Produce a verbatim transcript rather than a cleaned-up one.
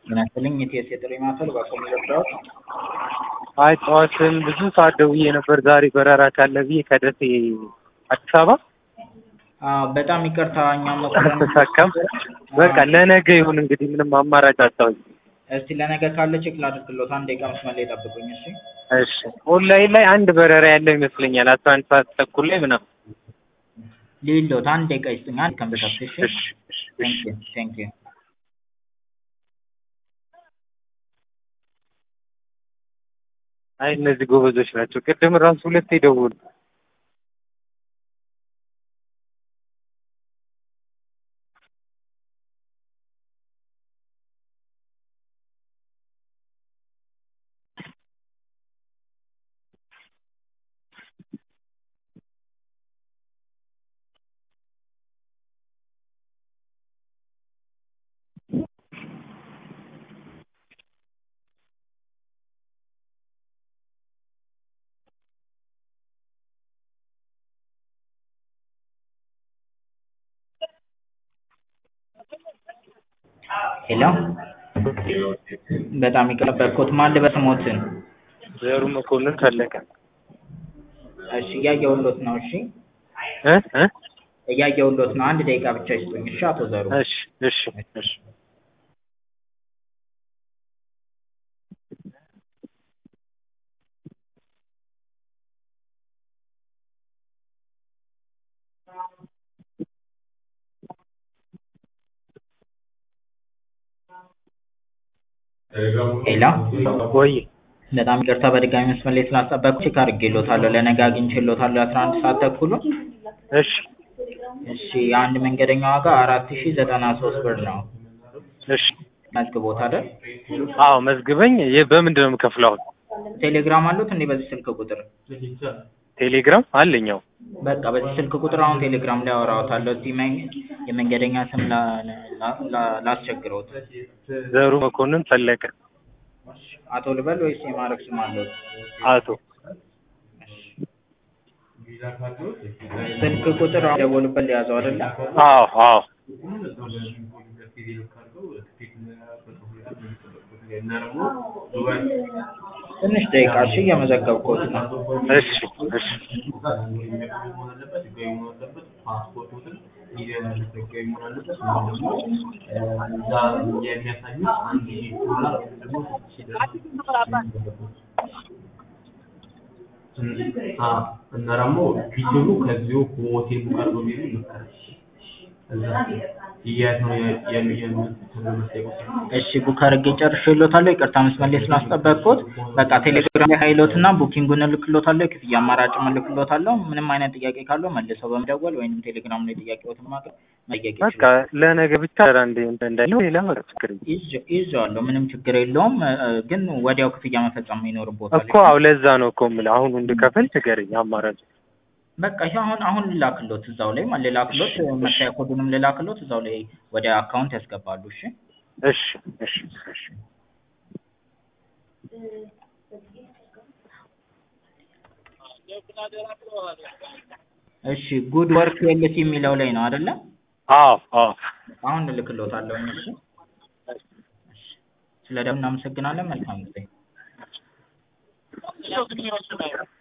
ይመስልኝ ኢቲኤስ የጥሪ ማዕከል ባቆም ይረዳው። አይ ጠዋትም ብዙ ሰዓት ደውዬ ነበር ዛሬ በረራ ካለ ብዬ ከደሴ አዲስ አበባ። አዎ በጣም ይቅርታ እኛም ሞክረን አልተሳካም። በቃ ለነገ ይሁን እንግዲህ ምንም አማራጭ አጣሁኝ። እስቲ ለነገ ካለ ቼክ ላድርግልዎት። አንድ ደቂቃ መስመር ላይ ጠብቁኝ እሺ። እሺ ኦንላይን ላይ አንድ በረራ ያለው ይመስለኛል አስራ አንድ ሰዓት ተኩል ላይ ምናምን። ሊሎት አንድ ደቂቃ ይስጥኝ። አንድ ከምሰጥ እሺ። እሺ ቴንክ ዩ ቴንክ ዩ አይ እነዚህ ጎበዞች ናቸው። ቅድም ራሱ ሁለቴ ደወሉ። ሄሎ በጣም ይቀበልኩት ማን በስሞትን ዘሩ መኮንን ፈለቀ። እሺ እያየሁሎት ነው። እሺ እ እ እያየሁሎት ነው። አንድ ደቂቃ ብቻ ይስጡኝ እሺ አቶ ዘሩ። እሺ እሺ እሺ ሄሎ ወይ በጣም ይቅርታ በድጋሚ መስመር ላይ ስላስጠበቅኩ ቼክ አድርጌልዎታለሁ። ለነገ አግኝቼልዎታለሁ አስራ አንድ ሰዓት ተኩል። እሺ እሺ የአንድ መንገደኛ ዋጋ አራት ሺህ ዘጠና ሶስት ብር ነው። እሺ መዝግቦት አይደል? አዎ መዝግበኝ። በምንድን ነው የምከፍለው? ቴሌግራም አሉት እንዴ? በዚህ ስልክ ቁጥር ቴሌግራም አለኛው። በቃ በዚህ ስልክ ቁጥር አሁን ቴሌግራም ላይ አወራዎታለሁ። እዚህ የመንገደኛ ስም ላስቸግረውት። ዘሩ መኮንን ፈለቀ። አቶ ልበል ወይስ የማዕረግ ስም አለው? አቶ ስልክ ቁጥር ደወሉበት ሊያዘው አይደለ? አዎ አዎ ትንሽ ደቂቃ እሺ እየመዘገብኩት ነው። እሺ እሺ እና ደግሞ ቪዲዮ ከዚሁ ሆቴሉ ቀርቦ ቢሆን ይመከራል። እሺ ቡክ አድርጌ ጨርሼልዎታለሁ። ይቅርታ መስመር ላይ ስላስጠበቅኩት። በቃ ቴሌግራም ላይ ሀይሎትና ቡኪንጉን እልክልዎታለሁ። የክፍያ አማራጭም እልክልዎታለሁ። ምንም አይነት ጥያቄ ካለው መልሰው በመደወል ወይም ቴሌግራም ላይ ጥያቄዎትን ማቅረብ መጠየቅ ይችላሉ። በቃ ለነገ ብቻ አንዴ እንዳለው ሌላ ችግር ይዤዋለሁ። ምንም ችግር የለውም። ግን ወዲያው ክፍያ መፈጸም ይኖርብዎታል እኮ። አዎ ለዛ ነው እኮ የምልህ። አሁን እንድከፍል ንገረኝ አማራጭ። በቃ ይሄ አሁን አሁን ልላክልዎት እዛው ላይ ማለት ልላክልዎት፣ መታያ ኮዱንም ልላክልዎት እዛው ላይ ወደ አካውንት ያስገባሉ። እሺ እሺ እሺ እሺ እሺ ጉድ ወርክ ኤልሲ የሚለው ላይ ነው አይደለ? አዎ አዎ አሁን ልልክልዎታለሁ። እሺ ስለደም እናመሰግናለን። መልካም ጊዜ።